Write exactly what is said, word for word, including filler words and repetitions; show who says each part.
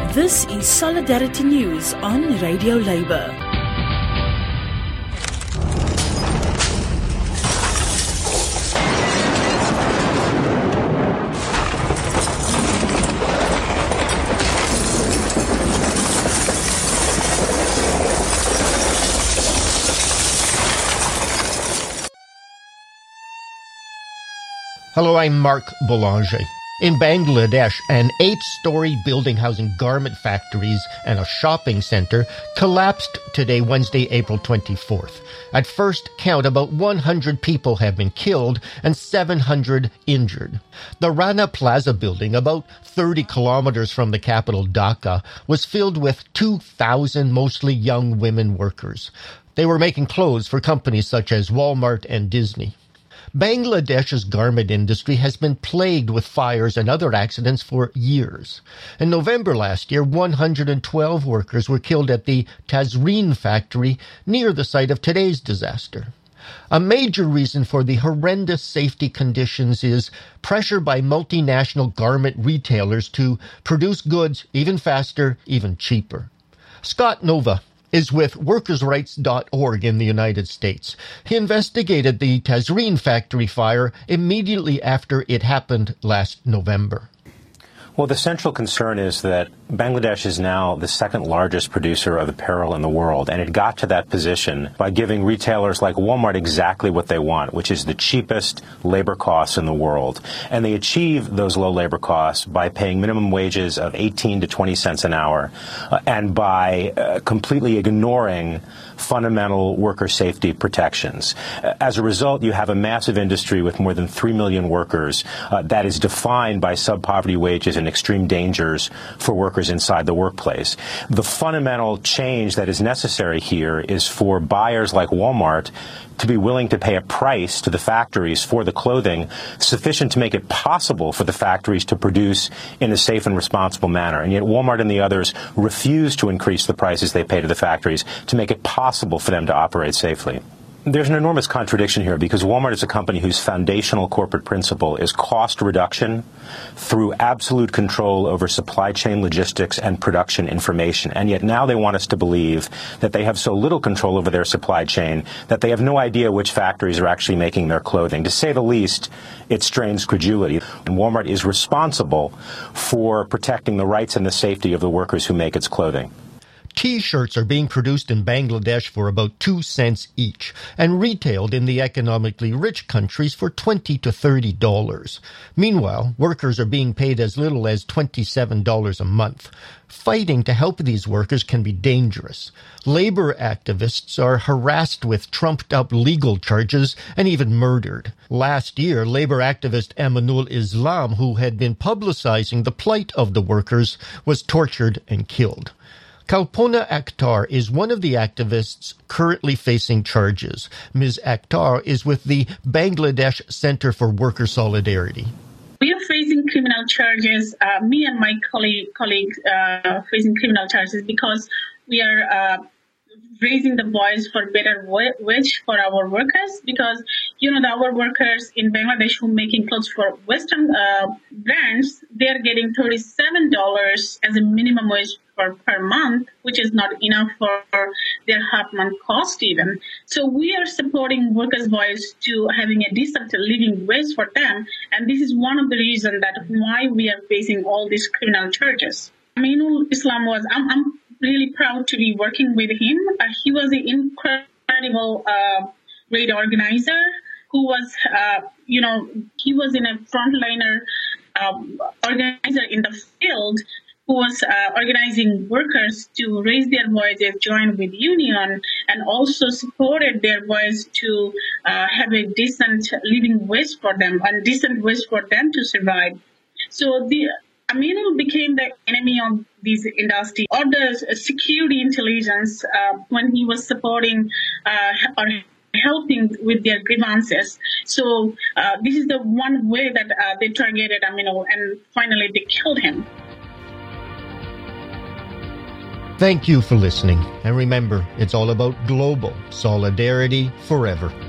Speaker 1: This is Solidarity News on Radio Labour.
Speaker 2: Hello, I'm Mark Boulanger. In Bangladesh, an eight-story building housing garment factories and a shopping center collapsed today, Wednesday, April twenty-fourth. At first count, about one hundred people have been killed and seven hundred injured. The Rana Plaza building, about thirty kilometers from the capital Dhaka, was filled with two thousand mostly young women workers. They were making clothes for companies such as Walmart and Disney. Bangladesh's garment industry has been plagued with fires and other accidents for years. In November last year, one hundred twelve workers were killed at the Tazreen factory near the site of today's disaster. A major reason for the horrendous safety conditions is pressure by multinational garment retailers to produce goods even faster, even cheaper. Scott Nova is with workers rights dot org in the United States. He investigated the Tazreen factory fire immediately after it happened last November.
Speaker 3: Well, the central concern is that Bangladesh is now the second largest producer of apparel in the world, and it got to that position by giving retailers like Walmart exactly what they want, which is the cheapest labor costs in the world. And they achieve those low labor costs by paying minimum wages of eighteen to twenty cents an hour uh, and by uh, completely ignoring fundamental worker safety protections. As a result, you have a massive industry with more than three million workers uh, that is defined by sub-poverty wages and extreme dangers for workers inside the workplace. The fundamental change that is necessary here is for buyers like Walmart to be willing to pay a price to the factories for the clothing sufficient to make it possible for the factories to produce in a safe and responsible manner. And yet Walmart and the others refuse to increase the prices they pay to the factories to make it possible for them to operate safely. There's an enormous contradiction here because Walmart is a company whose foundational corporate principle is cost reduction through absolute control over supply chain logistics and production information. And yet now they want us to believe that they have so little control over their supply chain that they have no idea which factories are actually making their clothing. To say the least, it strains credulity. And Walmart is responsible for protecting the rights and the safety of the workers who make its clothing.
Speaker 2: T-shirts are being produced in Bangladesh for about two cents each and retailed in the economically rich countries for twenty to thirty dollars. Meanwhile, workers are being paid as little as twenty-seven dollars a month. Fighting to help these workers can be dangerous. Labor activists are harassed with trumped-up legal charges and even murdered. Last year, labor activist Amanul Islam, who had been publicizing the plight of the workers, was tortured and killed. Kalpona Akhtar is one of the activists currently facing charges. Miz Akhtar is with the Bangladesh Center for Worker Solidarity.
Speaker 4: We are facing criminal charges, uh, me and my colleague, colleague uh, facing criminal charges because we are uh, raising the voice for better wage for our workers because, you know, our workers in Bangladesh who are making clothes for Western uh, brands, they are getting thirty-seven dollars as a minimum wage per, per month, which is not enough for their half-month cost even. So we are supporting workers' voice to having a decent living wage for them, and this is one of the reasons that why we are facing all these criminal charges. Aminul Islam was, I'm, I'm really proud to be working with him. Uh, he was an incredible uh, raid organizer who was, uh, you know, he was in a frontliner um, organizer in the field who was uh, organizing workers to raise their voices, join with union, and also supported their voice to uh, have a decent living wage for them, and decent wage for them to survive. So the Aminul became the enemy of this industry or the security intelligence uh, when he was supporting uh, or helping with their grievances. So uh, this is the one way that uh, they targeted Aminul, and finally they killed him.
Speaker 2: Thank you for listening. And remember, it's all about global solidarity forever.